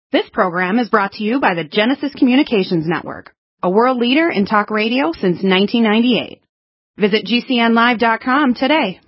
This program is brought to you by the Genesis Communications Network, a world leader in talk radio since 1998. Visit GCNlive.com today.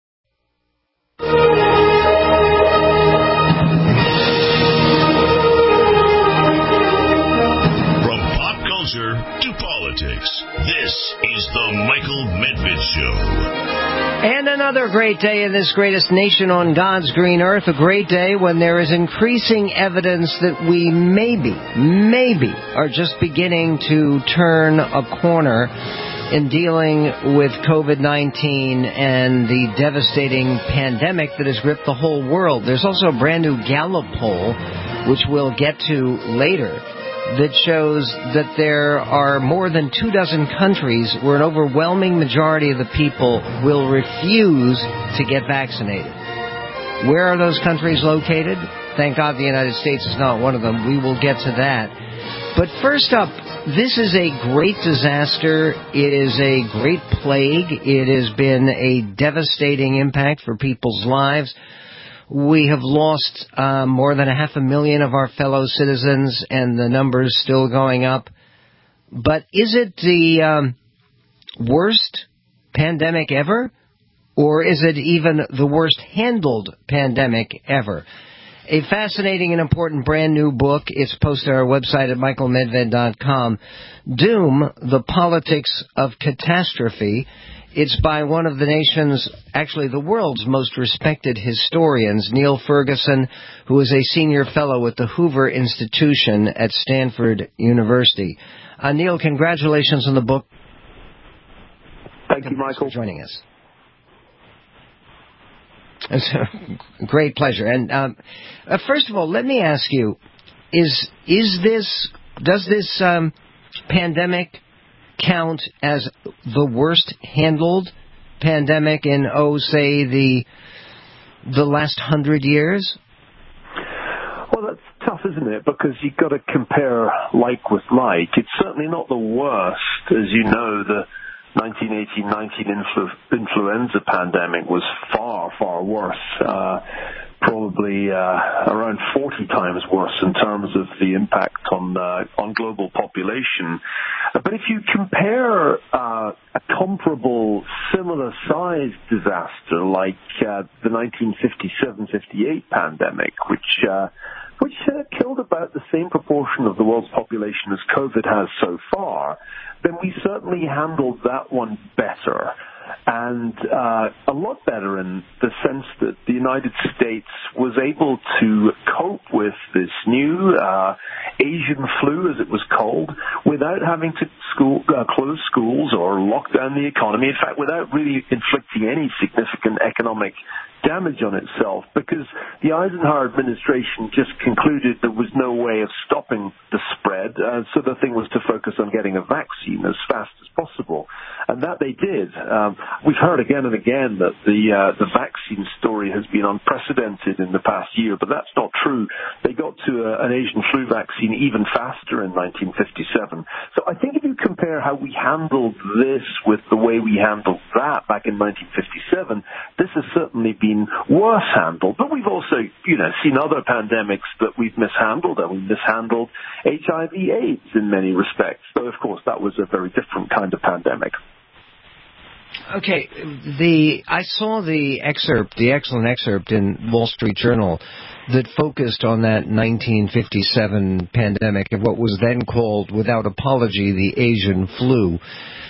From pop culture to politics, this is the Michael Medved Show. And another great day in this greatest nation on God's green earth, a great day when there is increasing evidence that we maybe are just beginning to turn a corner in dealing with COVID-19 and the devastating pandemic that has gripped the whole world. There's also a brand new Gallup poll, which we'll get to later, that shows that there are more than 24 countries where an overwhelming majority of the people will refuse to get vaccinated. Where are those countries located? Thank God the United States is not one of them. We will get to that. But first up, this is a great disaster. It is a great plague. It has been a devastating impact for people's lives. We have lost more than 500,000 of our fellow citizens, and the number's still going up. But is it the worst pandemic ever? Or is it even the worst handled pandemic ever? A fascinating and important brand new book. It's posted on our website at michaelmedved.com. Doom, The Politics of Catastrophe. It's by one of the nation's, actually the world's most respected historians, Neil Ferguson, who is a senior fellow at the Hoover Institution at Stanford University. Neil, congratulations on the book. Thank you, Michael. Thanks for joining us. It's a great pleasure. And first of all, let me ask you, does this pandemic count as the worst handled pandemic in, say, the last 100 years? Well, that's tough, isn't it? Because you've got to compare like with like. It's certainly not the worst. As you know, the 1918-19 influenza pandemic was far, far worse. Probably around 40 times worse in terms of the impact on global population. But if you compare a comparable, similar-sized disaster like the 1957-58 pandemic, which killed about the same proportion of the world's population as COVID has so far, then we certainly handled that one better. And a lot better in the sense that the United States was able to cope with this new Asian flu, as it was called, without having to close schools or lock down the economy. In fact, without really inflicting any significant economic damage on itself, because the Eisenhower administration just concluded there was no way of stopping the spread, so the thing was to focus on getting a vaccine as fast as possible. And that they did. We've heard again and again that the vaccine story has been unprecedented in the past year, but that's not true. They got to an Asian flu vaccine even faster in 1957. So I think if you compare how we handled this with the way we handled that back in 1957, this has certainly been worse handled. But we've also, seen other pandemics that we've mishandled, and we mishandled HIV/AIDS in many respects. Though, of course, that was a very different kind of pandemic. Okay, I saw the excellent excerpt in Wall Street Journal that focused on that 1957 pandemic of what was then called, without apology, the Asian flu.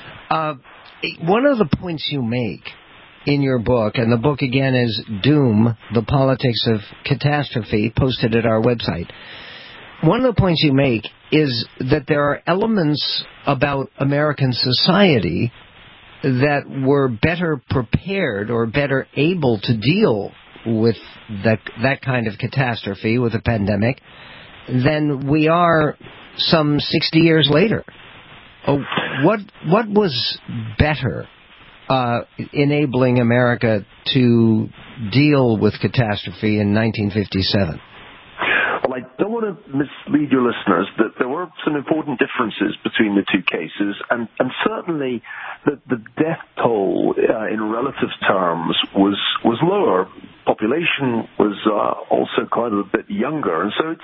One of the points you make in your book, and the book again is Doom, The Politics of Catastrophe, posted at our website. One of the points you make is that there are elements about American society that were better prepared or better able to deal with that kind of catastrophe, with a pandemic, than we are some 60 years later. What was better enabling America to deal with catastrophe in 1957? Well, I don't want to mislead your listeners that there were some important differences between the two cases, and certainly the death toll in relative terms was lower. Population was also quite a bit younger, and so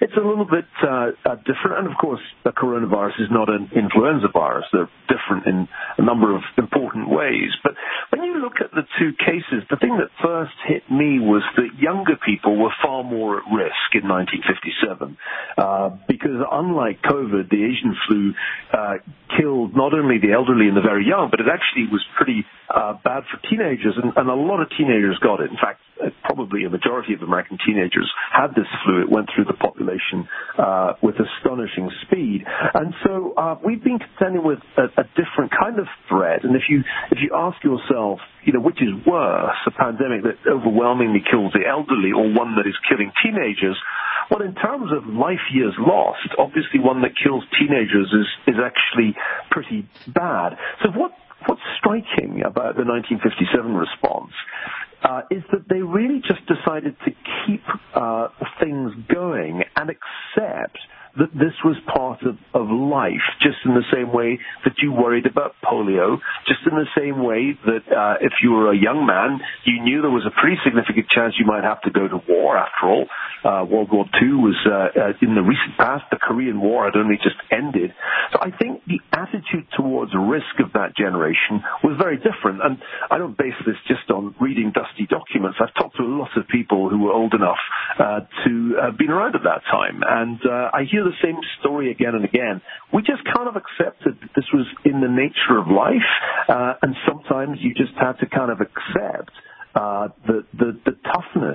it's a little bit different. And, of course, the coronavirus is not an influenza virus. They're different in a number of important ways. But when you look at the two cases, the thing that first hit me was that younger people were far more at risk in 1957 because, unlike COVID, the Asian flu killed not only the elderly and the very young, but it actually was pretty bad for teenagers, and a lot of teenagers got it. In fact, probably a majority of American teenagers had this flu. It went through the population with astonishing speed. And so we've been contending with a different kind of threat. And if you ask yourself, which is worse, a pandemic that overwhelmingly kills the elderly or one that is killing teenagers, well, in terms of life years lost, obviously one that kills teenagers is actually pretty bad. So what's striking about the 1957 response is that they really just decided to keep things going and accept that this was part of life, just in the same way that you worried about polio, just in the same way that if you were a young man, you knew there was a pretty significant chance you might have to go to war. After all, World War II was in the recent past. The Korean War had only just ended. So I think the attitude towards risk of that generation was very different. And I don't base this just on reading dusty documents. I've talked to a lot of people who were old enough to have been around at that time. And I hear the same story again and again. We just kind of accepted that this was in the nature of life, and sometimes you just had to kind of accept the toughness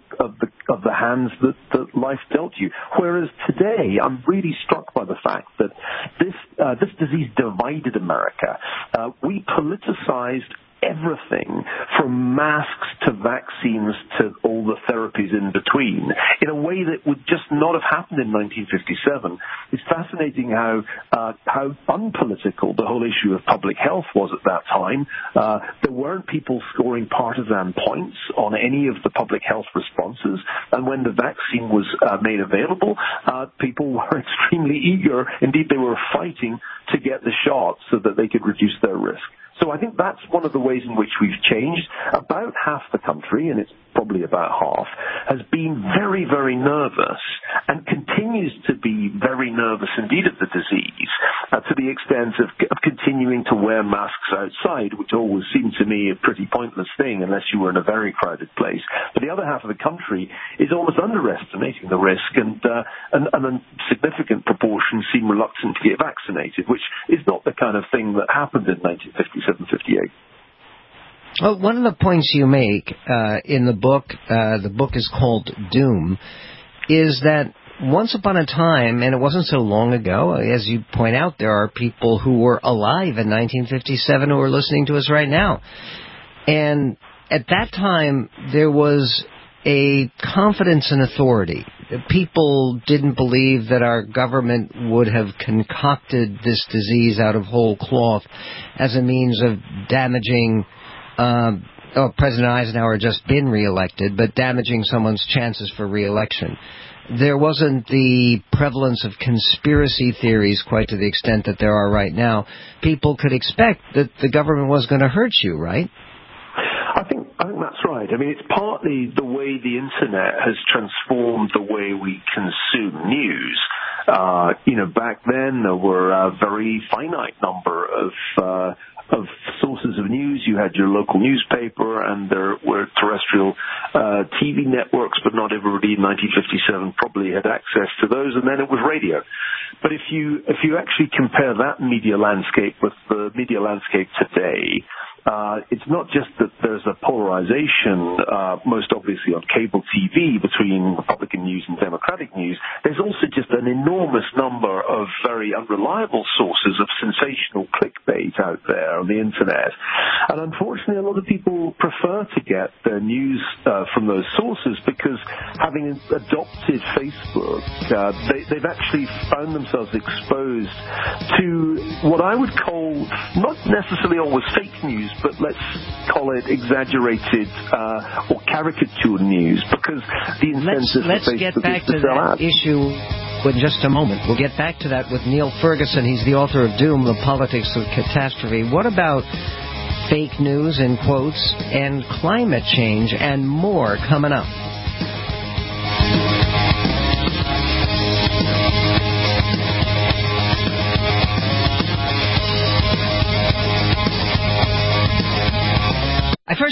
of the hands that life dealt you. Whereas today, I'm really struck by the fact that this disease divided America. We politicized everything from masks to vaccines to all the therapies in between in a way that would just not have happened in 1957. It's fascinating how unpolitical the whole issue of public health was at that time. There weren't people scoring partisan points on any of the public health responses, and when the vaccine was made available, people were extremely eager. Indeed, they were fighting to get the shot so that they could reduce their risk. So I think that's one of the ways in which we've changed. About half the country, and it's probably about half, has been very, very nervous and continues to be very nervous indeed of the disease, to the extent of continuing to wear masks outside, which always seemed to me a pretty pointless thing unless you were in a very crowded place. But the other half of the country is almost underestimating the risk, and a significant proportion seem reluctant to get vaccinated, which is not the kind of thing that happened in 1957-58. Well, one of the points you make in the book is called Doom, is that once upon a time, and it wasn't so long ago, as you point out, there are people who were alive in 1957 who are listening to us right now. And at that time, there was a confidence in authority. People didn't believe that our government would have concocted this disease out of whole cloth as a means of damaging President Eisenhower had just been reelected, but damaging someone's chances for reelection. There wasn't the prevalence of conspiracy theories quite to the extent that there are right now. People could expect that the government was going to hurt you, right? I think that's right. I mean, it's partly the way the internet has transformed the way we consume news. Back then there were a very finite number of sources of news. You had your local newspaper, and there were terrestrial TV networks, but not everybody in 1957 probably had access to those, and then it was radio. But if you actually compare that media landscape with the media landscape today, it's not just that there's a polarization, most obviously on cable TV, between Republican news and Democratic news. There's also just an enormous number of very unreliable sources of sensational clickbait out there on the internet. And unfortunately, a lot of people prefer to get their news from those sources because, having adopted Facebook, they've actually found themselves exposed to what I would call not necessarily always fake news, but let's call it exaggerated or caricatured news, because the incentive Let's get back to that issue in just a moment. We'll get back to that with Neil Ferguson. He's the author of Doom, The Politics of Catastrophe. What about fake news, in quotes, and climate change, and more coming up?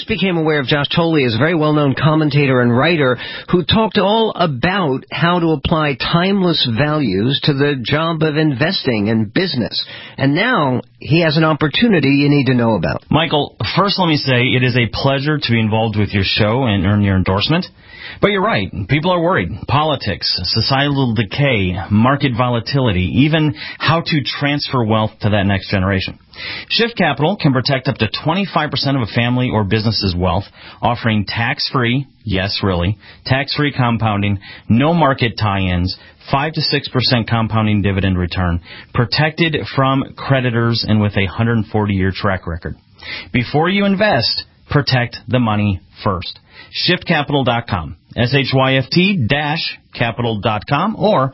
just became aware of Josh Tolley as a very well-known commentator and writer who talked all about how to apply timeless values to the job of investing and business. And now he has an opportunity you need to know about. Michael, first let me say it is a pleasure to be involved with your show and earn your endorsement. But you're right. People are worried. Politics, societal decay, market volatility, even how to transfer wealth to that next generation. Shift Capital can protect up to 25% of a family or business's wealth, offering tax-free, yes, really, tax-free compounding, no market tie-ins, 5 to 6% compounding dividend return, protected from creditors, and with a 140-year track record. Before you invest, protect the money first. ShiftCapital.com, SHYFT-capital.com, or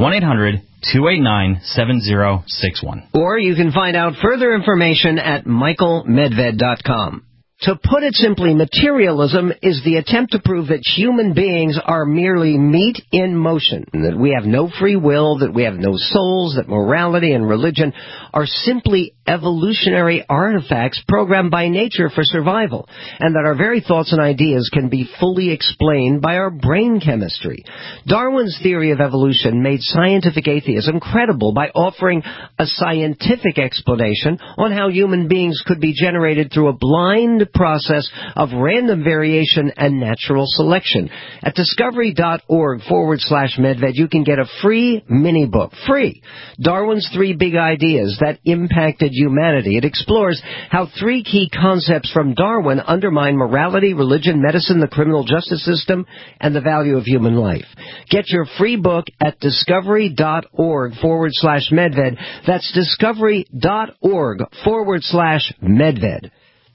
1-800-289-7061. Or you can find out further information at michaelmedved.com. To put it simply, materialism is the attempt to prove that human beings are merely meat in motion, that we have no free will, that we have no souls, that morality and religion are simply evolutionary artifacts programmed by nature for survival, and that our very thoughts and ideas can be fully explained by our brain chemistry. Darwin's theory of evolution made scientific atheism credible by offering a scientific explanation on how human beings could be generated through a blind process of random variation and natural selection. At discovery.org/Medved, you can get a free mini book, free, Darwin's 3 Big Ideas That Impacted Humanity. It explores how 3 key concepts from Darwin undermine morality, religion, medicine, the criminal justice system, and the value of human life. Get your free book at discovery.org/Medved. That's discovery.org/Medved.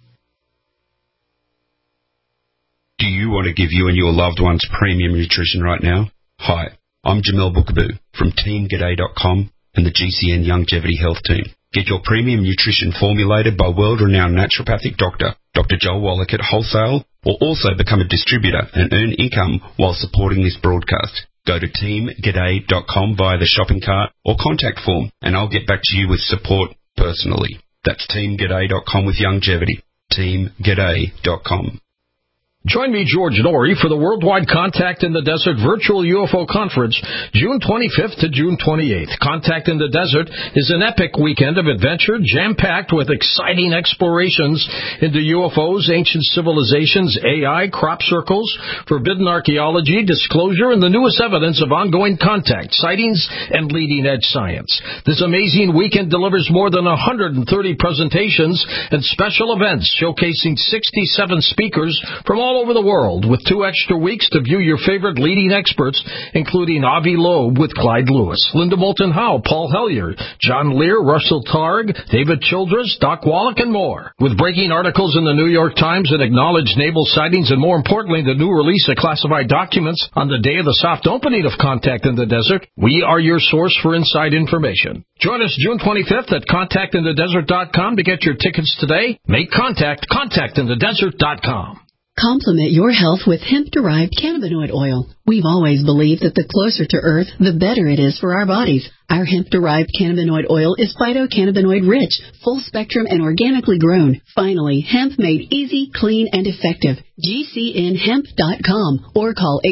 Do you want to give you and your loved ones premium nutrition right now? Hi, I'm Jamel Bookaboo from TeamGaday.com and the GCN Longevity Health Team. Get your premium nutrition formulated by world-renowned naturopathic doctor, Dr. Joel Wallach at Wholesale, or also become a distributor and earn income while supporting this broadcast. Go to TeamGaday.com via the shopping cart or contact form, and I'll get back to you with support personally. That's TeamGaday.com with longevity. TeamGaday.com. Join me, George Norrie, for the Worldwide Contact in the Desert Virtual UFO Conference, June 25th to June 28th. Contact in the Desert is an epic weekend of adventure, jam-packed with exciting explorations into UFOs, ancient civilizations, AI, crop circles, forbidden archaeology, disclosure, and the newest evidence of ongoing contact, sightings, and leading-edge science. This amazing weekend delivers more than 130 presentations and special events showcasing 67 speakers from all over the world, with 2 extra weeks to view your favorite leading experts, including Avi Loeb with Clyde Lewis, Linda Moulton Howe, Paul Hellyer, John Lear, Russell Targ, David Childress, Doc Wallach, and more. With breaking articles in the New York Times and acknowledged naval sightings, and more importantly, the new release of classified documents on the day of the soft opening of Contact in the Desert, we are your source for inside information. Join us June 25th at contactinthedesert.com to get your tickets today. Make contact, contactinthedesert.com. Complement your health with hemp-derived cannabinoid oil. We've always believed that the closer to Earth, the better it is for our bodies. Our hemp-derived cannabinoid oil is phytocannabinoid-rich, full-spectrum, and organically grown. Finally, hemp made easy, clean, and effective. GCNHemp.com or call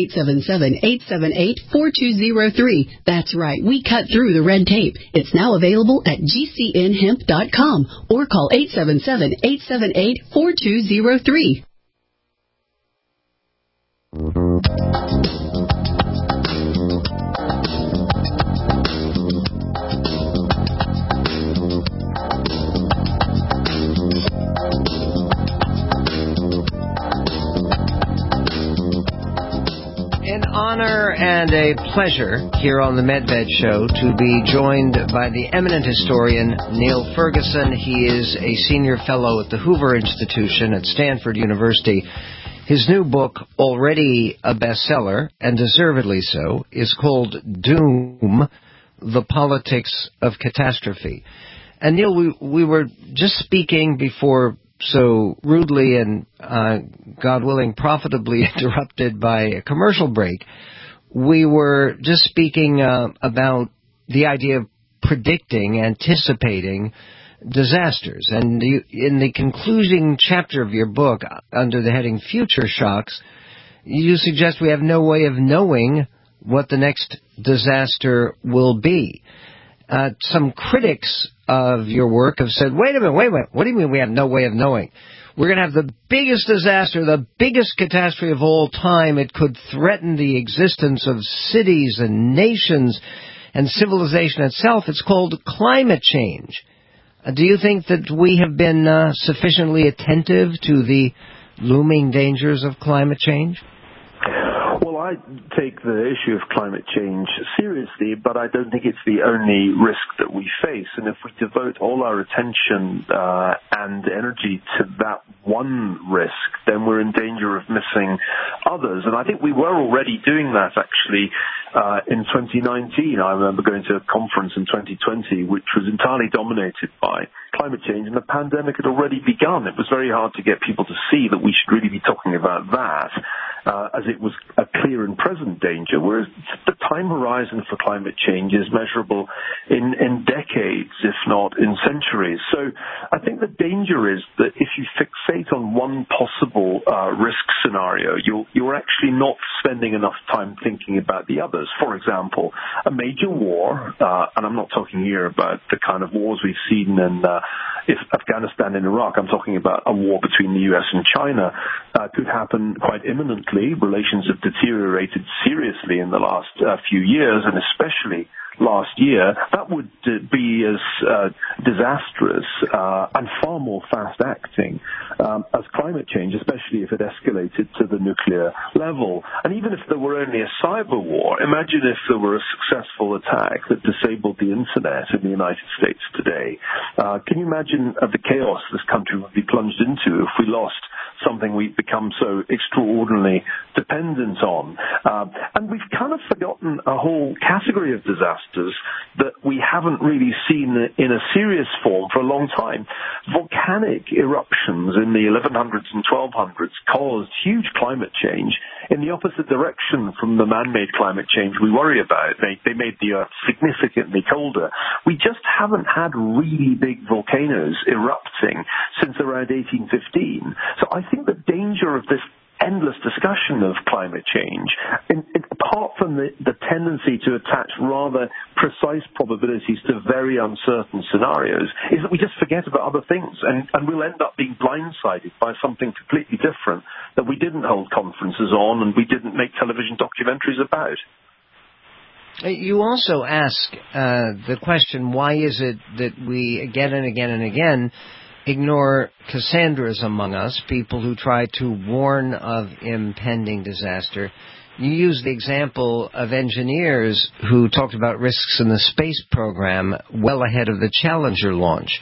877-878-4203. That's right, we cut through the red tape. It's now available at GCNHemp.com or call 877-878-4203. An honor and a pleasure here on the Medved Show to be joined by the eminent historian Neil Ferguson. He is a senior fellow at the Hoover Institution at Stanford University. His new book, already a bestseller, and deservedly so, is called Doom, The Politics of Catastrophe. And Neil, we were just speaking before so rudely and, God willing, profitably interrupted by a commercial break. We were just speaking about the idea of predicting, anticipating disasters. And in the concluding chapter of your book, under the heading Future Shocks, you suggest we have no way of knowing what the next disaster will be. Some critics of your work have said, wait a minute, what do you mean we have no way of knowing? We're going to have the biggest disaster, the biggest catastrophe of all time. It could threaten the existence of cities and nations and civilization itself. It's called climate change. Do you think that we have been sufficiently attentive to the looming dangers of climate change? Well, I take the issue of climate change seriously, but I don't think it's the only risk that we face. And if we devote all our attention and energy to that one risk, then we're in danger of missing others. And I think we were already doing that, actually, in 2019. I remember going to a conference in 2020, which was entirely dominated by climate change, and the pandemic had already begun. It was very hard to get people to see that we should really be talking about that, as it was a clear and present danger, whereas the time horizon for climate change is measurable in decades, if not in centuries. So I think the danger is that if you fixate on one possible risk scenario, you're actually not spending enough time thinking about the others. For example, a major war, and I'm not talking here about the kind of wars we've seen in Afghanistan and Iraq. I'm talking about a war between the US and China, could happen quite imminently. Relations have deteriorated seriously in the last few years, and especially last year. That would be as disastrous and far more fast-acting as climate change, especially if it escalated to the nuclear level. And even if there were only a cyber war, imagine if there were a successful attack that disabled the internet in the United States today. Can you imagine the chaos this country would be plunged into if we lost something we've become so extraordinarily dependent on? And we've kind of forgotten a whole category of disasters that we haven't really seen in a serious form for a long time. Volcanic eruptions in the 1100s and 1200s caused huge climate change in the opposite direction from the man-made climate change we worry about. They made the Earth significantly colder. We just haven't had really big volcanoes erupting since around 1815. So I think the danger of this endless discussion of climate change, apart from the tendency to attach rather precise probabilities to very uncertain scenarios, is that we just forget about other things, and we'll end up being blindsided by something completely different that we didn't hold conferences on and we didn't make television documentaries about. You also ask the question, why is it that we again and again and again ignore Cassandras among us, people who try to warn of impending disaster? You use the example of engineers who talked about risks in the space program well ahead of the Challenger launch.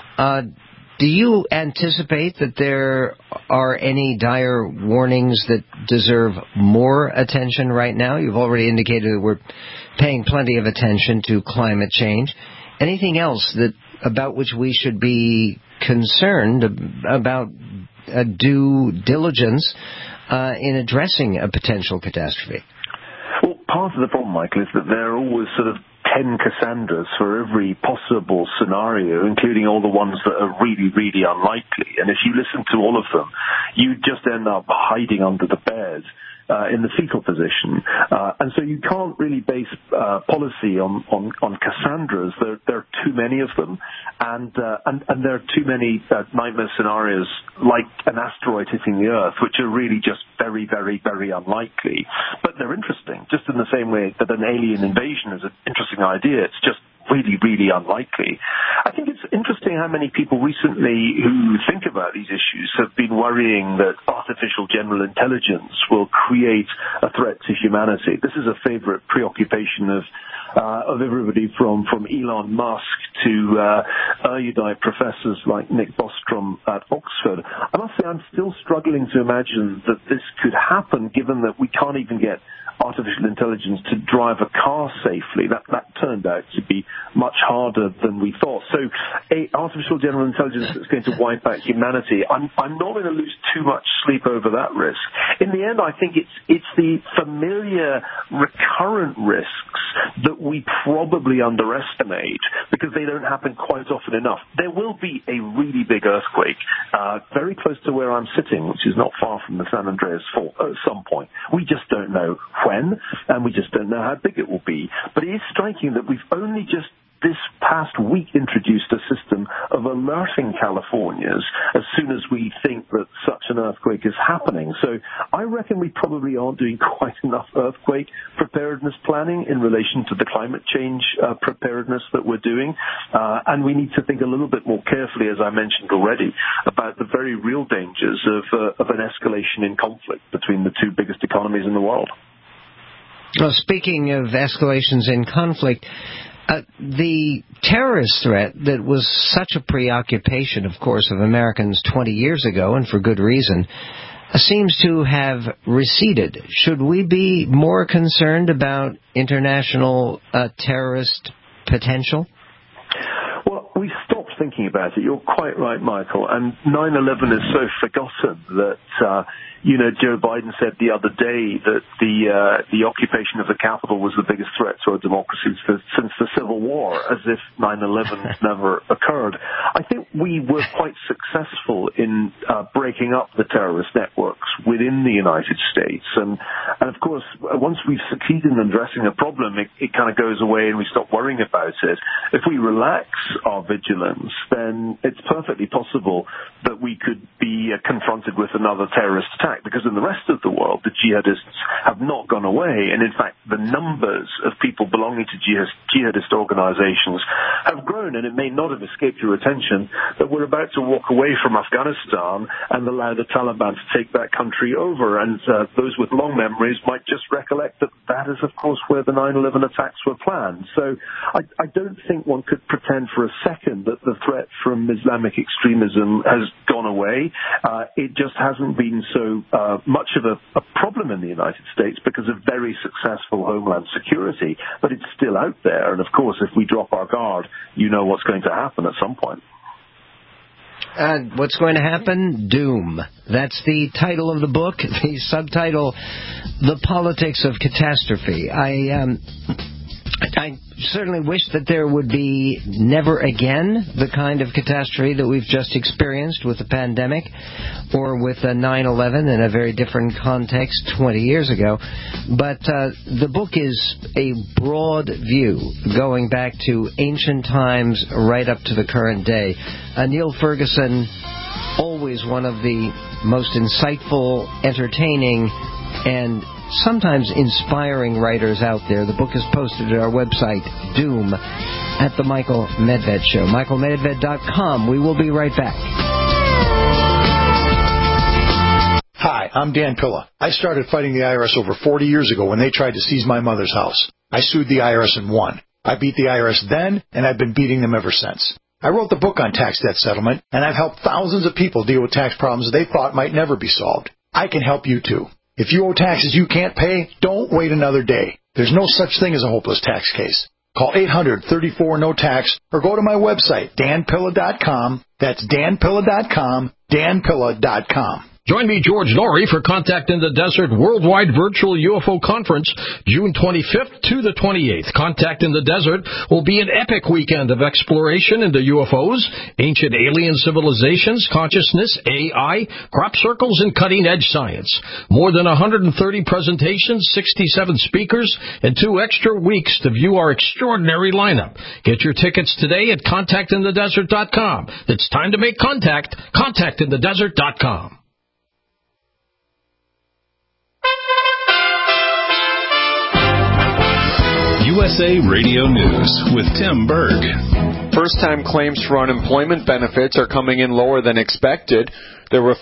Do you anticipate that there are any dire warnings that deserve more attention right now? You've already indicated that we're paying plenty of attention to climate change. Anything else about which we should be concerned about due diligence in addressing a potential catastrophe? Well, part of the problem, Michael, is that there are always sort of 10 Cassandras for every possible scenario, including all the ones that are really, really unlikely. And if you listen to all of them, you just end up hiding under the bed in the fetal position. And so you can't really base policy on Cassandras. There are too many of them, and there are too many nightmare scenarios like an asteroid hitting the Earth, which are really just very, very, very unlikely. But they're interesting, just in the same way that an alien invasion is an interesting idea. It's just really, really unlikely. I think it's interesting how many people recently who think about these issues have been worrying that artificial general intelligence will create a threat to humanity. This is a favorite preoccupation of everybody from Elon Musk to erudite professors like Nick Bostrom at Oxford. I must say I'm still struggling to imagine that this could happen, given that we can't even get artificial intelligence to drive a car safely. That term turned out to be much harder than we thought. So artificial general intelligence that's going to wipe out humanity, I'm not going to lose too much sleep over that risk. In the end, I think it's the familiar recurrent risks that we probably underestimate because they don't happen quite often enough. There will be a really big earthquake very close to where I'm sitting, which is not far from the San Andreas Fault at some point. We just don't know when, and we just don't know how big it will be. But it is striking that we've only just this past week introduced a system of alerting Californians as soon as we think that such an earthquake is happening. So I reckon we probably aren't doing quite enough earthquake preparedness planning in relation to the climate change preparedness that we're doing. And we need to think a little bit more carefully, as I mentioned already, about the very real dangers of an escalation in conflict between the two biggest economies in the world. Well, speaking of escalations in conflict, the terrorist threat that was such a preoccupation, of course, of Americans 20 years ago, and for good reason, seems to have receded. Should we be more concerned about international terrorist potential? Well, we stopped thinking about it. You're quite right, Michael. And 9/11 is so forgotten that Joe Biden said the other day that the occupation of the Capitol was the biggest threat to our democracy since the Civil War, as if 9/11 never occurred. I think we were quite successful in breaking up the terrorist networks within the United States. And of course, once we've succeeded in addressing a problem, it kind of goes away and we stop worrying about it. If we relax our vigilance, then it's perfectly possible that we could be confronted with another terrorist attack. Because in the rest of the world, the jihadists have not gone away. And in fact, the numbers of people belonging to jihadist organizations have grown. And it may not have escaped your attention that we're about to walk away from Afghanistan and allow the Taliban to take that country over. And those with long memories might just recollect that that is, of course, where the 9/11 attacks were planned. So I don't think one could pretend for a second that the threat from Islamic extremism has gone away. It just hasn't been so much of a problem in the United States because of very successful homeland security, but it's still out there. And of course, if we drop our guard, you know what's going to happen at some point. What's going to happen? Doom. That's the title of the book. The subtitle, The Politics of Catastrophe. I certainly wish that there would be never again the kind of catastrophe that we've just experienced with the pandemic or with 9/11 in a very different context 20 years ago. But the book is a broad view going back to ancient times right up to the current day. Neil Ferguson, always one of the most insightful, entertaining, and sometimes inspiring writers out there. The book is posted at our website, Doom, at The Michael Medved Show. MichaelMedved.com. We will be right back. Hi, I'm Dan Pilla. I started fighting the IRS over 40 years ago when they tried to seize my mother's house. I sued the IRS and won. I beat the IRS then, and I've been beating them ever since. I wrote the book on tax debt settlement, and I've helped thousands of people deal with tax problems they thought might never be solved. I can help you too. If you owe taxes you can't pay, don't wait another day. There's no such thing as a hopeless tax case. Call 800-34-NO-TAX or go to my website, danpilla.com. That's danpilla.com, danpilla.com. Join me, George Norrie, for Contact in the Desert Worldwide Virtual UFO Conference, June 25th to the 28th. Contact in the Desert will be an epic weekend of exploration into UFOs, ancient alien civilizations, consciousness, AI, crop circles, and cutting-edge science. More than 130 presentations, 67 speakers, and 2 extra weeks to view our extraordinary lineup. Get your tickets today at contactinthedesert.com. It's time to make contact. Contactinthedesert.com. USA Radio News with Tim Berg. First-time claims for unemployment benefits are coming in lower than expected. There were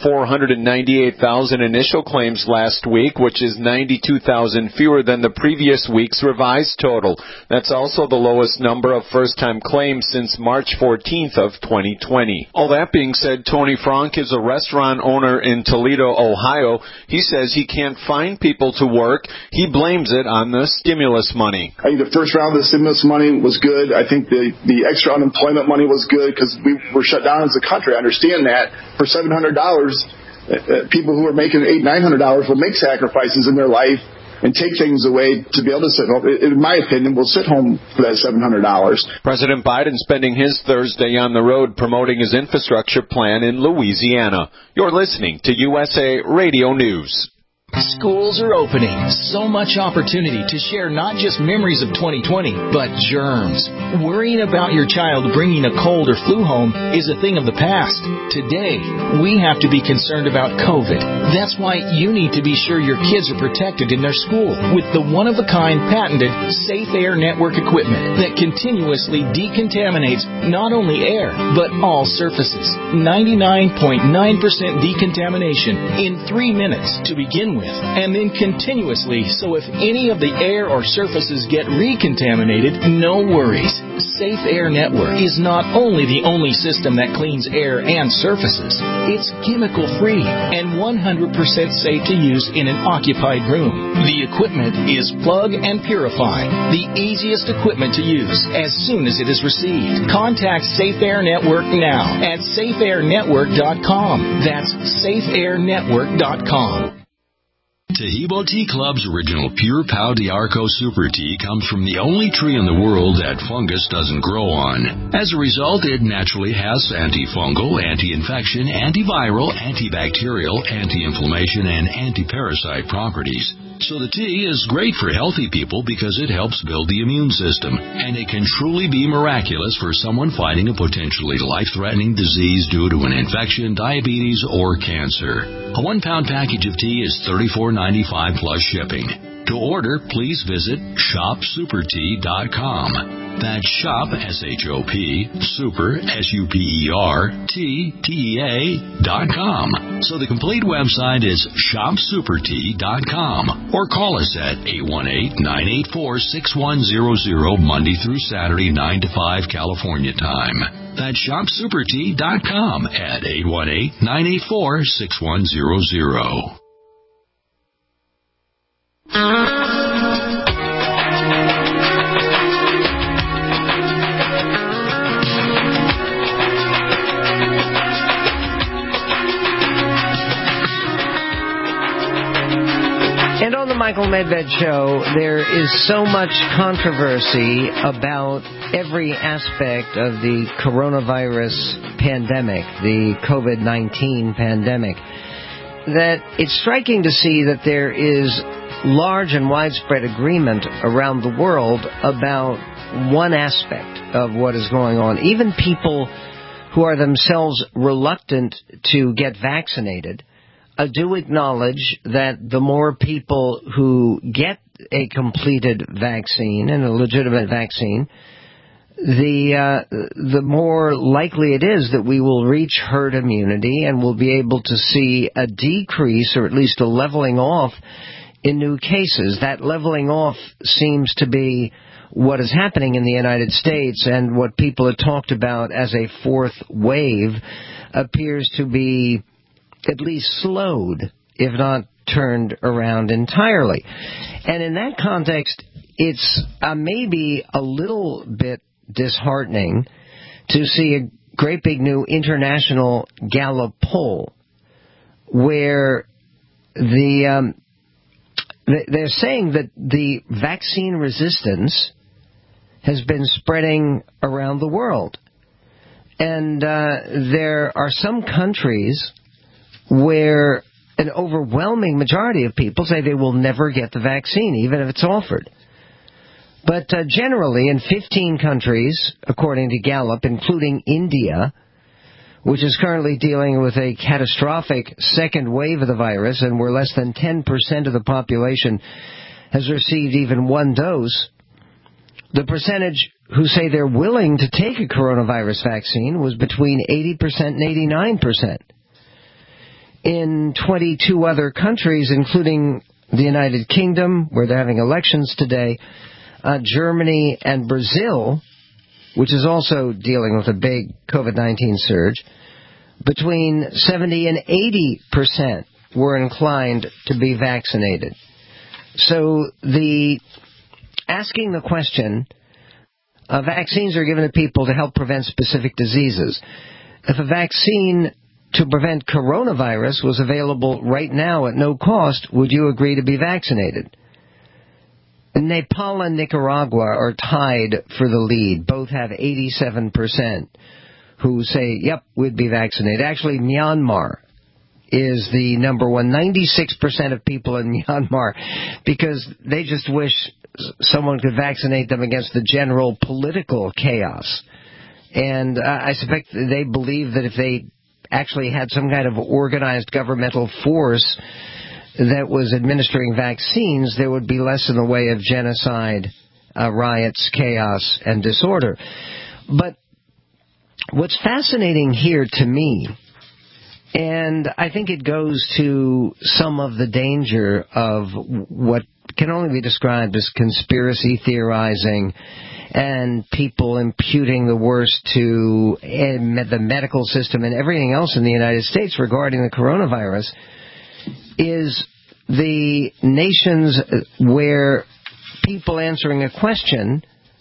498,000 initial claims last week, which is 92,000 fewer than the previous week's revised total. That's also the lowest number of first-time claims since March 14th of 2020. All that being said, Tony Frank is a restaurant owner in Toledo, Ohio. He says he can't find people to work. He blames it on the stimulus money. I think the first round of the stimulus money was good. I think the extra unemployment money was good because we were shut down as a country. I understand that. For $700, people who are making $800-900 will make sacrifices in their life and take things away to be able to sit home. In my opinion, we'll sit home for that $700. President Biden spending his Thursday on the road promoting his infrastructure plan in Louisiana. You're listening to USA Radio News. Schools are opening. So much opportunity to share not just memories of 2020, but germs. Worrying about your child bringing a cold or flu home is a thing of the past. Today, we have to be concerned about COVID. That's why you need to be sure your kids are protected in their school with the one-of-a-kind patented Safe Air Network equipment that continuously decontaminates not only air, but all surfaces. 99.9% decontamination in 3 minutes to begin with, and then continuously, so if any of the air or surfaces get recontaminated, no worries. Safe Air Network is not only the only system that cleans air and surfaces, it's chemical-free and 100% safe to use in an occupied room. The equipment is plug and purify, the easiest equipment to use as soon as it is received. Contact Safe Air Network now at safeairnetwork.com. That's safeairnetwork.com. Tahibo Tea Club's original Pure Pau d'Arco Super Tea comes from the only tree in the world that fungus doesn't grow on. As a result, it naturally has antifungal, anti-infection, antiviral, antibacterial, anti-inflammation, and anti-parasite properties. So the tea is great for healthy people because it helps build the immune system, and it can truly be miraculous for someone fighting a potentially life-threatening disease due to an infection, diabetes, or cancer. A 1-pound package of tea is $34.95 plus shipping. To order, please visit shopsupertea.com. That's shop, S-H-O-P, super, S-U-P-E-R, T-T-E-A.com. So the complete website is shopsupertea.com. Or call us at 818-984-6100 Monday through Saturday, 9 to 5 California time. That's shopsupertea.com at 818-984-6100. And on the Michael Medved Show, there is so much controversy about every aspect of the coronavirus pandemic, the COVID-19 pandemic, that it's striking to see that there is large and widespread agreement around the world about one aspect of what is going on. Even people who are themselves reluctant to get vaccinated do acknowledge that the more people who get a completed vaccine and a legitimate vaccine, the more likely it is that we will reach herd immunity and we'll be able to see a decrease or at least a leveling off in new cases. That leveling off seems to be what is happening in the United States, and what people have talked about as a fourth wave appears to be at least slowed, if not turned around entirely. And in that context, it's maybe a little bit disheartening to see a great big new international Gallup poll where they're saying that the vaccine resistance has been spreading around the world. And there are some countries where an overwhelming majority of people say they will never get the vaccine, even if it's offered. But generally, in 15 countries, according to Gallup, including India, which is currently dealing with a catastrophic second wave of the virus, and where less than 10% of the population has received even one dose, the percentage who say they're willing to take a coronavirus vaccine was between 80% and 89%. in 22 other countries, including the United Kingdom, where they're having elections today, Germany and Brazil, which is also dealing with a big COVID-19 surge, between 70 and 80% were inclined to be vaccinated. So asking the question, vaccines are given to people to help prevent specific diseases. If a vaccine to prevent coronavirus was available right now at no cost, would you agree to be vaccinated? Nepal and Nicaragua are tied for the lead. Both have 87% who say, yep, we'd be vaccinated. Actually, Myanmar is the number one. 96% of people in Myanmar, because they just wish someone could vaccinate them against the general political chaos. And I suspect they believe that if they actually had some kind of organized governmental force that was administering vaccines, there would be less in the way of genocide, riots, chaos, and disorder. But what's fascinating here to me, and I think it goes to some of the danger of what can only be described as conspiracy theorizing and people imputing the worst to the medical system and everything else in the United States regarding the coronavirus, is the nations where people answering a question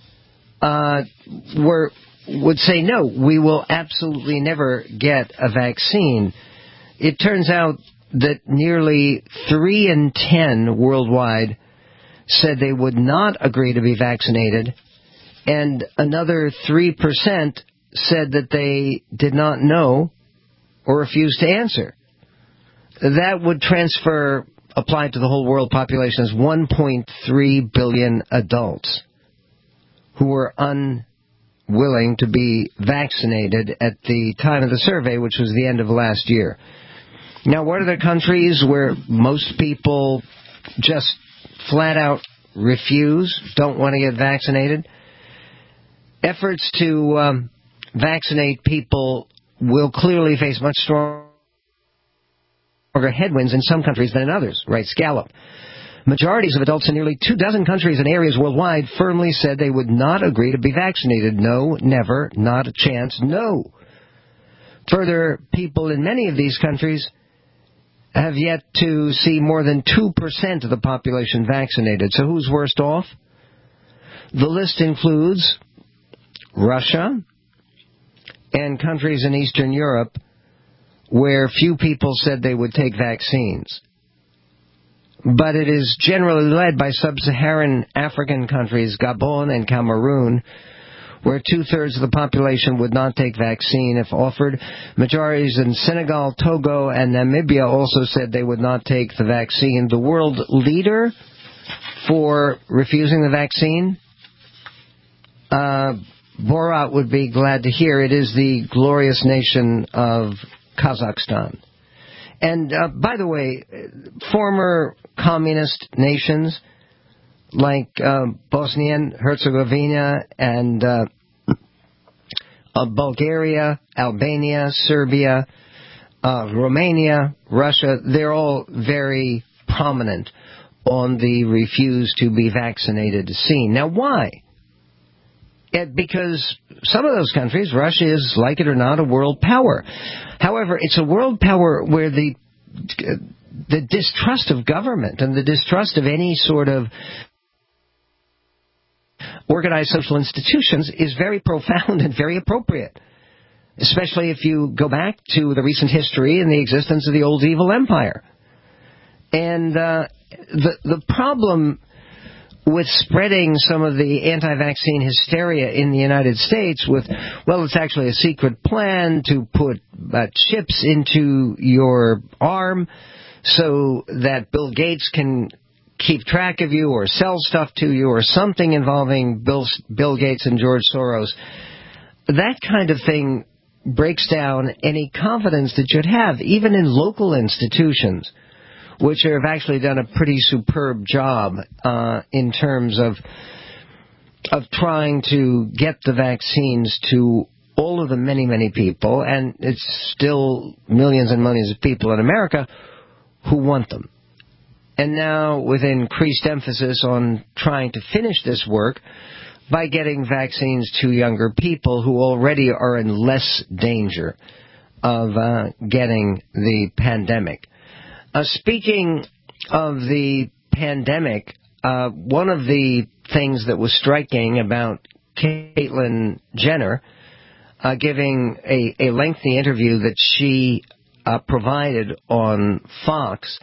would say, no, we will absolutely never get a vaccine. It turns out that nearly 3 in 10 worldwide said they would not agree to be vaccinated, and another 3% said that they did not know or refused to answer. That would apply to the whole world population as 1.3 billion adults who were unwilling to be vaccinated at the time of the survey, which was the end of last year. Now, what are the countries where most people just flat out refuse, don't want to get vaccinated? Efforts to vaccinate people will clearly face much stronger headwinds in some countries than in others, writes Gallup. Majorities of adults in nearly 24 countries and areas worldwide firmly said they would not agree to be vaccinated. No, never, not a chance, no. Further, people in many of these countries have yet to see more than 2% of the population vaccinated. So who's worst off? The list includes Russia and countries in Eastern Europe where few people said they would take vaccines. But it is generally led by sub-Saharan African countries, Gabon and Cameroon, where 2/3 of the population would not take vaccine if offered. Majorities in Senegal, Togo, and Namibia also said they would not take the vaccine. The world leader for refusing the vaccine, Borat would be glad to hear, it is the glorious nation of Kazakhstan. And by the way, former communist nations like Bosnia and Herzegovina and Bulgaria, Albania, Serbia, Romania, Russia, they're all very prominent on the refuse to be vaccinated scene. Now, why? Because some of those countries, Russia is, like it or not, a world power. However, it's a world power where the distrust of government and the distrust of any sort of organized social institutions is very profound and very appropriate, especially if you go back to the recent history and the existence of the old evil empire. And the problem with spreading some of the anti-vaccine hysteria in the United States with, well, it's actually a secret plan to put chips into your arm so that Bill Gates can keep track of you or sell stuff to you or something involving Bill Gates and George Soros. That kind of thing breaks down any confidence that you'd have, even in local institutions, which have actually done a pretty superb job in terms of trying to get the vaccines to all of the many, many people, and it's still millions and millions of people in America who want them. And now with increased emphasis on trying to finish this work by getting vaccines to younger people who already are in less danger of getting the pandemic. Speaking of the pandemic, one of the things that was striking about Caitlyn Jenner giving a lengthy interview that she provided on Fox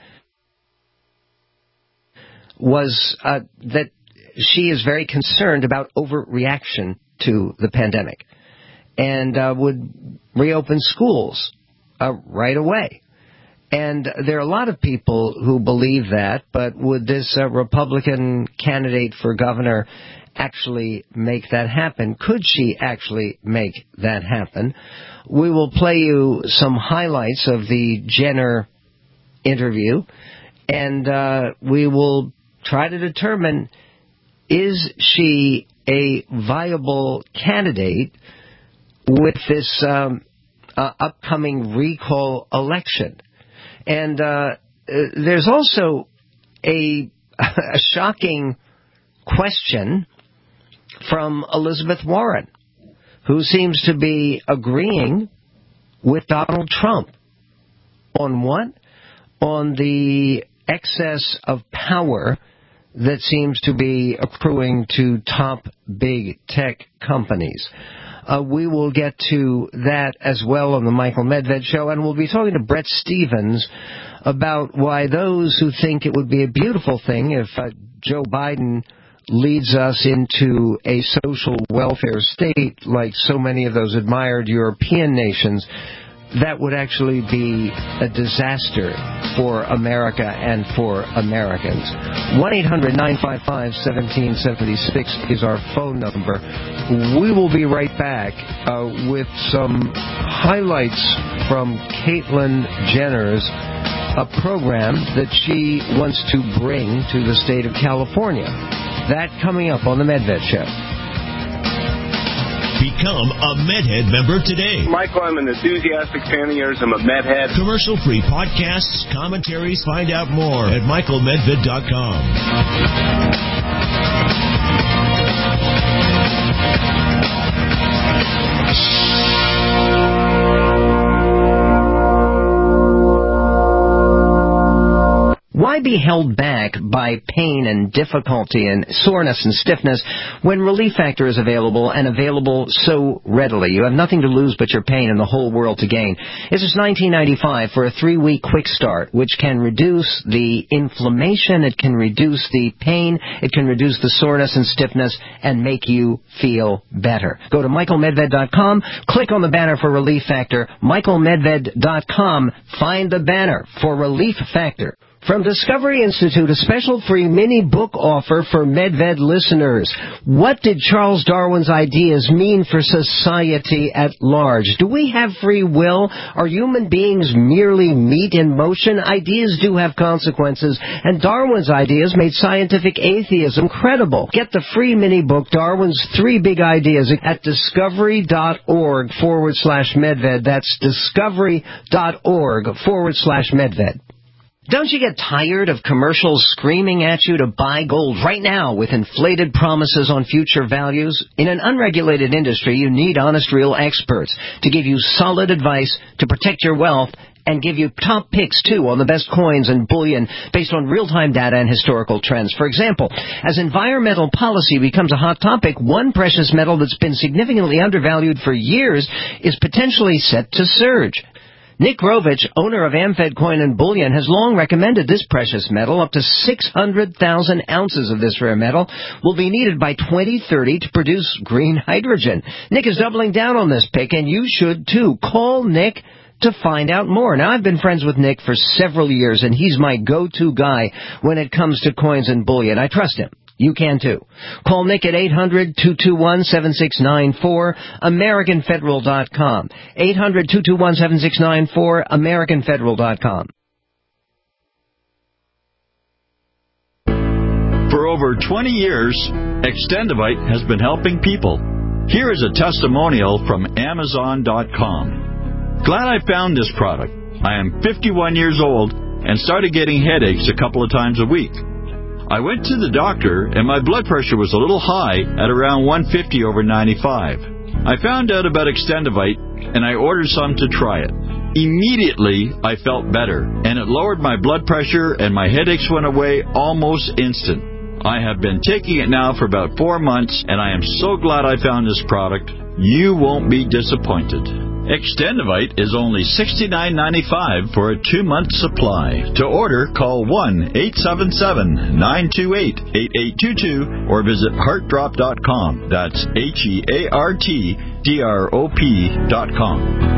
was that she is very concerned about overreaction to the pandemic and would reopen schools right away. And there are a lot of people who believe that, but would this Republican candidate for governor actually make that happen? Could she actually make that happen? We will play you some highlights of the Jenner interview, and we will try to determine, is she a viable candidate with this upcoming recall election? And there's also a shocking question from Elizabeth Warren, who seems to be agreeing with Donald Trump. On what? On the excess of power that seems to be accruing to top big tech companies. We will get to that as well on the Michael Medved Show, and we'll be talking to Bret Stephens about why those who think it would be a beautiful thing if Joe Biden leads us into a social welfare state like so many of those admired European nations, that would actually be a disaster for America and for Americans. 1-800-955-1776 is our phone number. We will be right back with some highlights from Caitlyn Jenner's program that she wants to bring to the state of California. That coming up on the Medved Show. Become a MedHead member today. Michael, I'm an enthusiastic fan of yours. I'm a MedHead. Commercial-free podcasts, commentaries. Find out more at michaelmedved.com. Why be held back by pain and difficulty and soreness and stiffness when Relief Factor is available and available so readily? You have nothing to lose but your pain and the whole world to gain. This is $19.95 for a 3-week quick start, which can reduce the inflammation, it can reduce the pain, it can reduce the soreness and stiffness, and make you feel better. Go to michaelmedved.com, click on the banner for Relief Factor, michaelmedved.com, find the banner for Relief Factor. From Discovery Institute, a special free mini book offer for MedVed listeners. What did Charles Darwin's ideas mean for society at large? Do we have free will? Are human beings merely meat in motion? Ideas do have consequences, and Darwin's ideas made scientific atheism credible. Get the free mini book, Darwin's 3 Big Ideas, at discovery.org/MedVed. That's discovery.org/MedVed. Don't you get tired of commercials screaming at you to buy gold right now with inflated promises on future values? In an unregulated industry, you need honest, real experts to give you solid advice to protect your wealth and give you top picks, too, on the best coins and bullion based on real-time data and historical trends. For example, as environmental policy becomes a hot topic, one precious metal that's been significantly undervalued for years is potentially set to surge. Nick Rovich, owner of Amfed Coin and Bullion, has long recommended this precious metal. Up to 600,000 ounces of this rare metal will be needed by 2030 to produce green hydrogen. Nick is doubling down on this pick, and you should too. Call Nick to find out more. Now, I've been friends with Nick for several years, and he's my go-to guy when it comes to coins and bullion. I trust him. You can too. Call Nick at 800-221-7694, AmericanFederal.com. 800-221-7694, AmericanFederal.com. For over 20 years, Extendivite has been helping people. Here is a testimonial from Amazon.com. Glad I found this product. I am 51 years old and started getting headaches a couple of times a week. I went to the doctor and my blood pressure was a little high at around 150 over 95. I found out about Extendivite and I ordered some to try it. Immediately, I felt better, and it lowered my blood pressure and my headaches went away almost instant. I have been taking it now for about 4 months, and I am so glad I found this product. You won't be disappointed. Extendivite is only $69.95 for a 2-month supply. To order, call 1-877-928-8822 or visit heartdrop.com. That's HEARTDROP.com.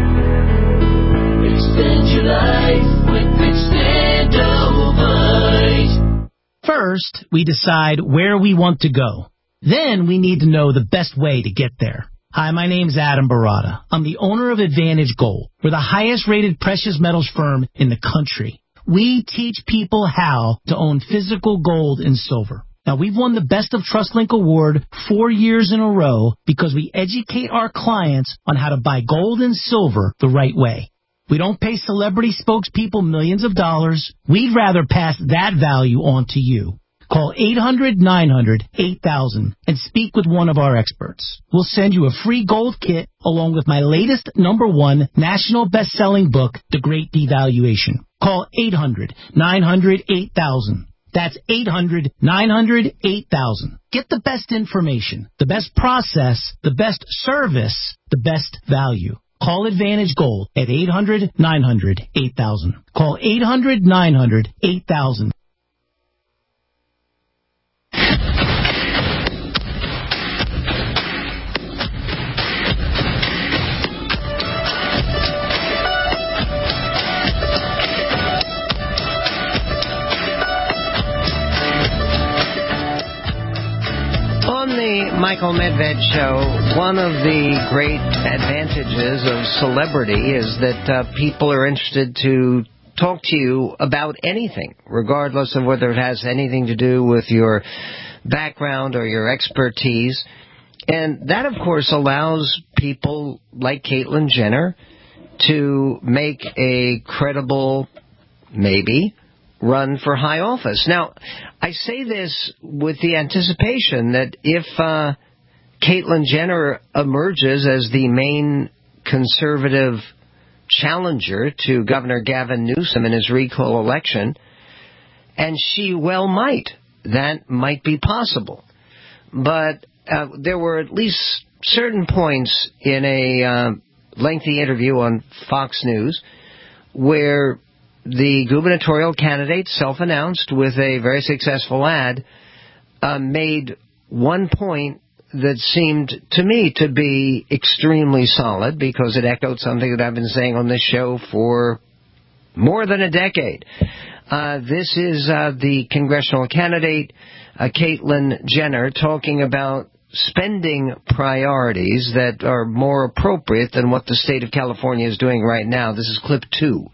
Extend your life with Extendivite. First, we decide where we want to go. Then we need to know the best way to get there. Hi, my name's Adam Barata. I'm the owner of Advantage Gold. We're the highest-rated precious metals firm in the country. We teach people how to own physical gold and silver. Now, we've won the Best of TrustLink Award 4 years in a row because we educate our clients on how to buy gold and silver the right way. We don't pay celebrity spokespeople millions of dollars. We'd rather pass that value on to you. Call 800-900-8000 and speak with one of our experts. We'll send you a free gold kit along with my latest #1 national best-selling book, The Great Devaluation. Call 800-900-8000. That's 800-900-8000. Get the best information, the best process, the best service, the best value. Call Advantage Gold at 800-900-8000. Call 800-900-8000. On the Michael Medved Show, one of the great advantages of celebrity is that people are interested to talk to you about anything, regardless of whether it has anything to do with your background or your expertise. And that, of course, allows people like Caitlyn Jenner to make a credible, maybe, run for high office. Now, I say this with the anticipation that if Caitlyn Jenner emerges as the main conservative challenger to Governor Gavin Newsom in his recall election, and she well might, that might be possible. But there were at least certain points in a lengthy interview on Fox News where the gubernatorial candidate, self-announced with a very successful ad, made one point that seemed to me to be extremely solid because it echoed something that I've been saying on this show for more than a decade. This is the congressional candidate, Caitlyn Jenner, talking about spending priorities that are more appropriate than what the state of California is doing right now. This is clip 2.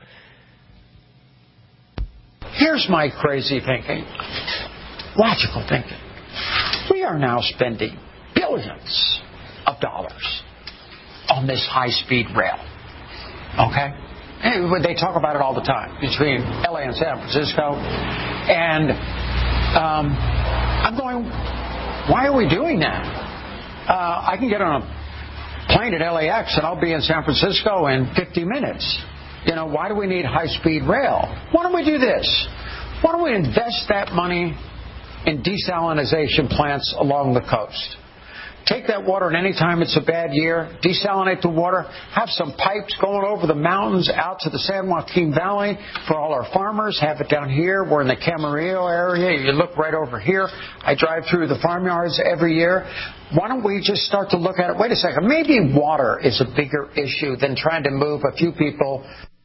Here's my crazy thinking, logical thinking. We are now spending billions of dollars on this high-speed rail, okay? And they talk about it all the time between L.A. and San Francisco. And I'm going, why are we doing that? I can get on a plane at LAX and I'll be in San Francisco in 50 minutes. You know, why do we need high-speed rail? Why don't we do this? Why don't we invest that money in desalination plants along the coast? Take that water, and any time it's a bad year, desalinate the water, have some pipes going over the mountains out to the San Joaquin Valley for all our farmers, have it down here. We're in the Camarillo area. You look right over here. I drive through the farmyards every year. Why don't we just start to look at it? Wait a second. Maybe water is a bigger issue than trying to move a few people.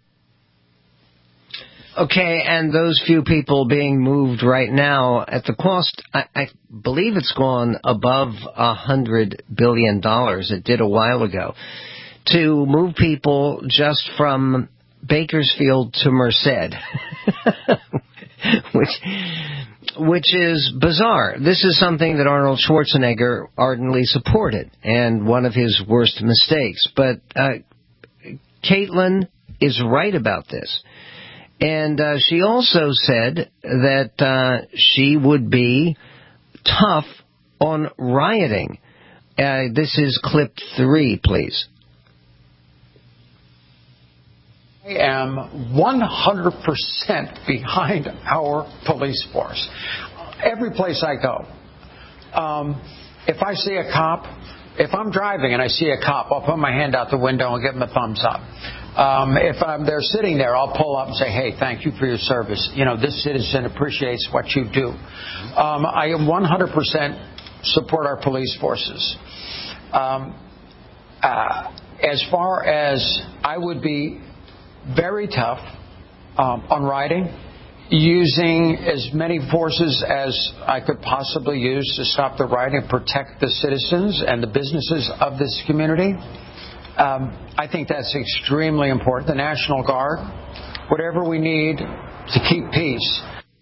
Okay, and those few people being moved right now at the cost, I believe it's gone above $100 billion. It did a while ago. To move people just from Bakersfield to Merced, which which is bizarre. This is something that Arnold Schwarzenegger ardently supported, and one of his worst mistakes. But Caitlin is right about this. And she also said that she would be tough on rioting. This is clip 3, please. I am 100% behind our police force. Every place I go. If I see a cop, if I'm driving and I see a cop, I'll put my hand out the window and give him a thumbs up. If they're sitting there, I'll pull up and say, hey, thank you for your service. You know, this citizen appreciates what you do. I 100% support our police forces. As far as I would be very tough on rioting, using as many forces as I could possibly use to stop the rioting and protect the citizens and the businesses of this community. I think that's extremely important. The National Guard, whatever we need to keep peace.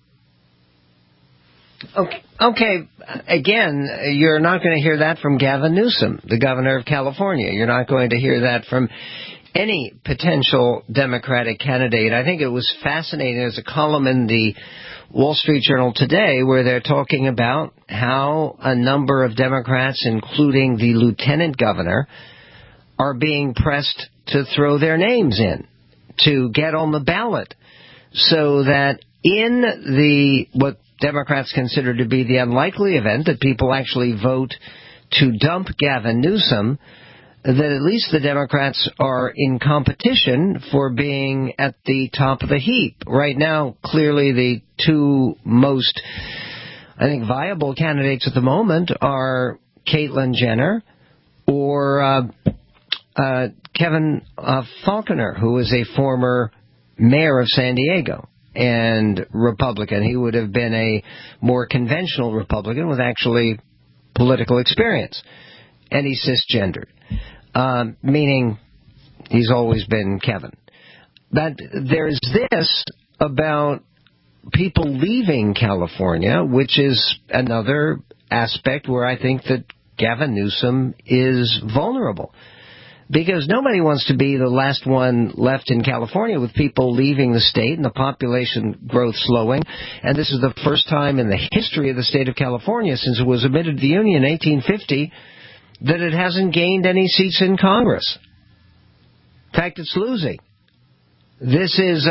Okay. Again, you're not going to hear that from Gavin Newsom, the governor of California. You're not going to hear that from any potential Democratic candidate. I think it was fascinating. There's a column in the Wall Street Journal today where they're talking about how a number of Democrats, including the lieutenant governor, are being pressed to throw their names in to get on the ballot so that in the what Democrats consider to be the unlikely event that people actually vote to dump Gavin Newsom, that at least the Democrats are in competition for being at the top of the heap. Right now, clearly the two most, I think, viable candidates at the moment are Caitlyn Jenner or Kevin Faulconer, who was a former mayor of San Diego and Republican. He would have been a more conventional Republican with actually political experience. And he's cisgendered, meaning he's always been Kevin. But there's this about people leaving California, which is another aspect where I think that Gavin Newsom is vulnerable. Because nobody wants to be the last one left in California with people leaving the state and the population growth slowing. And this is the first time in the history of the state of California since it was admitted to the Union in 1850 that it hasn't gained any seats in Congress. In fact, it's losing. This is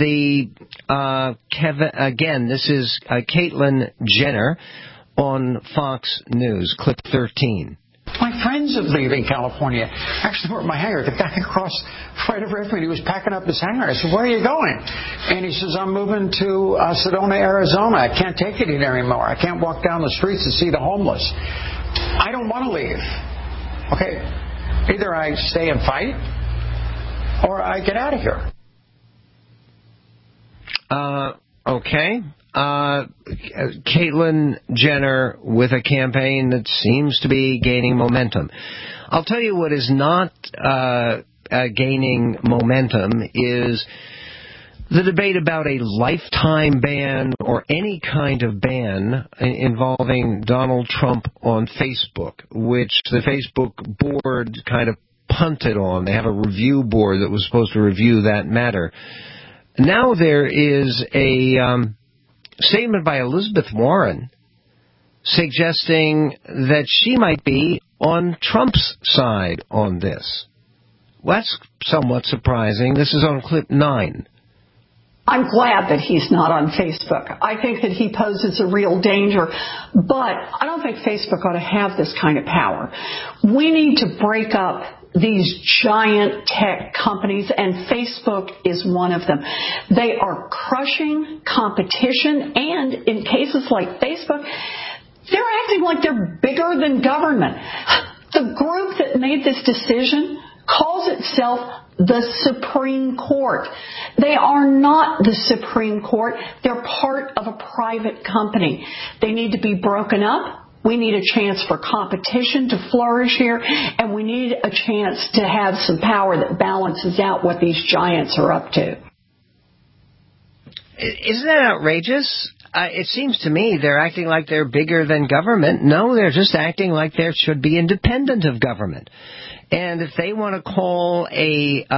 this is Caitlyn Jenner on Fox News, clip 13. My friends are leaving California. Actually, were at my hangar. The guy across right over me, he was packing up his hangar. I said, where are you going? And he says, I'm moving to Sedona, Arizona. I can't take it here anymore. I can't walk down the streets and see the homeless. I don't want to leave. Okay, either I stay and fight or I get out of here. Okay. Caitlyn Jenner with a campaign that seems to be gaining momentum. I'll tell you what is not gaining momentum is the debate about a lifetime ban or any kind of ban involving Donald Trump on Facebook, which the Facebook board kind of punted on. They have a review board that was supposed to review that matter. Now there is a statement by Elizabeth Warren suggesting that she might be on Trump's side on this. Well, that's somewhat surprising. This is on clip 9. I'm glad that he's not on Facebook. I think that he poses a real danger, but I don't think Facebook ought to have this kind of power. We need to break up these giant tech companies, and Facebook is one of them. They are crushing competition, and in cases like Facebook, they're acting like they're bigger than government. The group that made this decision calls itself the Supreme Court. They are not the Supreme Court. They're part of a private company. They need to be broken up. We need a chance for competition to flourish here, and we need a chance to have some power that balances out what these giants are up to. Isn't that outrageous? It seems to me they're acting like they're bigger than government. No, they're just acting like they should be independent of government. And if they want to call a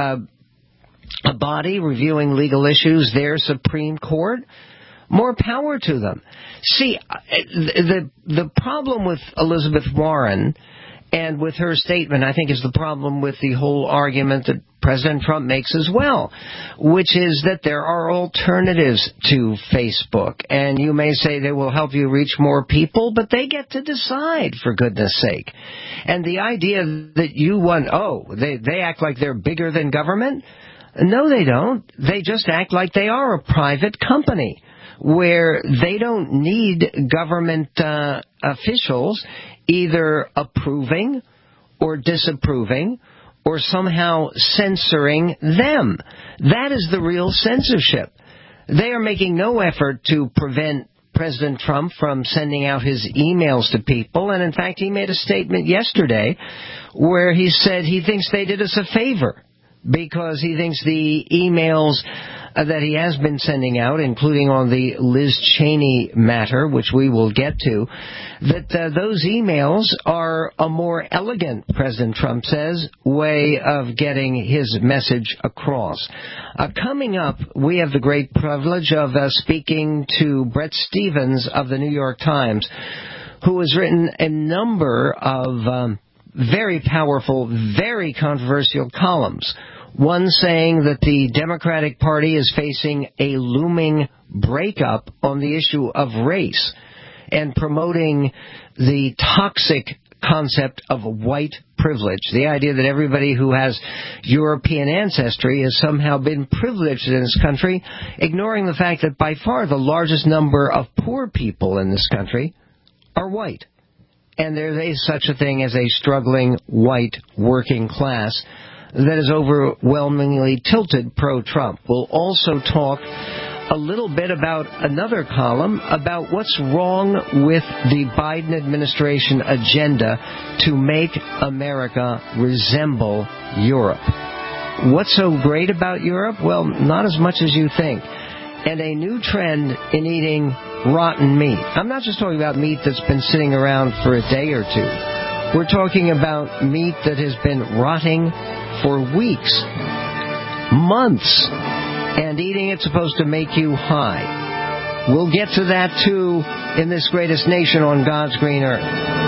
body reviewing legal issues their Supreme Court, more power to them. See, the problem with Elizabeth Warren and with her statement, I think, is the problem with the whole argument that President Trump makes as well, which is that there are alternatives to Facebook. And you may say they will help you reach more people, but they get to decide, for goodness sake. And the idea that you want, they act like they're bigger than government? No, they don't. They just act like they are a private company, where they don't need government officials either approving or disapproving or somehow censoring them. That is the real censorship. They are making no effort to prevent President Trump from sending out his emails to people, and in fact he made a statement yesterday where he said he thinks they did us a favor because he thinks the emails that he has been sending out, including on the Liz Cheney matter, which we will get to, that those emails are a more elegant, President Trump says, way of getting his message across. Coming up, we have the great privilege of speaking to Bret Stephens of the New York Times, who has written a number of very powerful, very controversial columns. One saying that the Democratic Party is facing a looming breakup on the issue of race and promoting the toxic concept of white privilege, the idea that everybody who has European ancestry has somehow been privileged in this country, ignoring the fact that by far the largest number of poor people in this country are white. And there is such a thing as a struggling white working class that is overwhelmingly tilted pro-Trump. We'll also talk a little bit about another column about what's wrong with the Biden administration agenda to make America resemble Europe. What's so great about Europe? Well, not as much as you think. And a new trend in eating rotten meat. I'm not just talking about meat that's been sitting around for a day or two. We're talking about meat that has been rotting for weeks, months, and eating it's supposed to make you high. We'll get to that, too, in this greatest nation on God's green earth.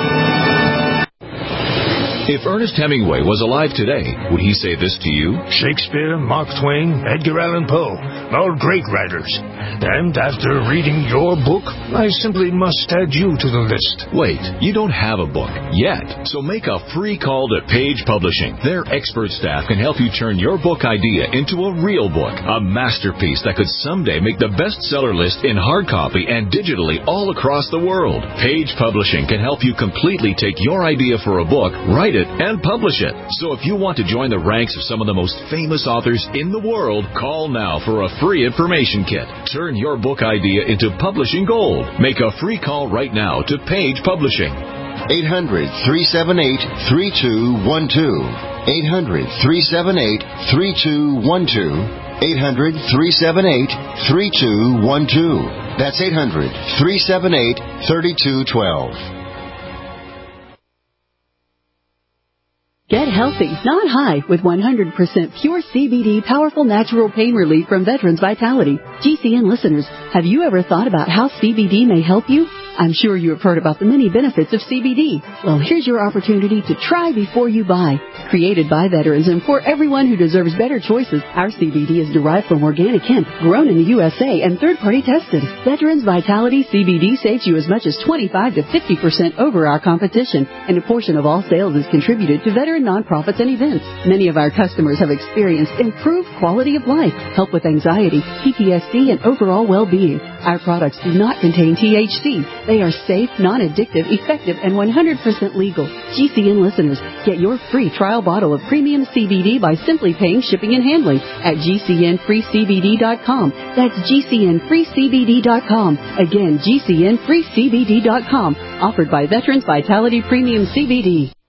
If Ernest Hemingway was alive today, would he say this to you? Shakespeare, Mark Twain, Edgar Allan Poe, all great writers. And after reading your book, I simply must add you to the list. Wait, you don't have a book yet, so make a free call to Page Publishing. Their expert staff can help you turn your book idea into a real book, a masterpiece that could someday make the bestseller list in hard copy and digitally all across the world. Page Publishing can help you completely take your idea for a book, write it, and publish it. So if you want to join the ranks of some of the most famous authors in the world, call now for a free information kit. Turn your book idea into publishing gold. Make a free call right now to Page Publishing. 800-378-3212. 800-378-3212. 800-378-3212. That's 800-378-3212. Get healthy, not high, with 100% pure CBD powerful natural pain relief from Veterans Vitality. GCN listeners, have you ever thought about how CBD may help you? I'm sure you have heard about the many benefits of CBD. Well, here's your opportunity to try before you buy. Created by veterans and for everyone who deserves better choices, our CBD is derived from organic hemp, grown in the USA, and third-party tested. Veterans Vitality CBD saves you as much as 25 to 50% over our competition, and a portion of all sales is contributed to veteran nonprofits and events. Many of our customers have experienced improved quality of life, help with anxiety, PTSD, and overall well-being. Our products do not contain THC. They are safe, non-addictive, effective, and 100% legal. GCN listeners, get your free trial bottle of premium CBD by simply paying shipping and handling at GCNFreeCBD.com. That's GCNFreeCBD.com. Again, GCNFreeCBD.com. Offered by Veterans Vitality Premium CBD.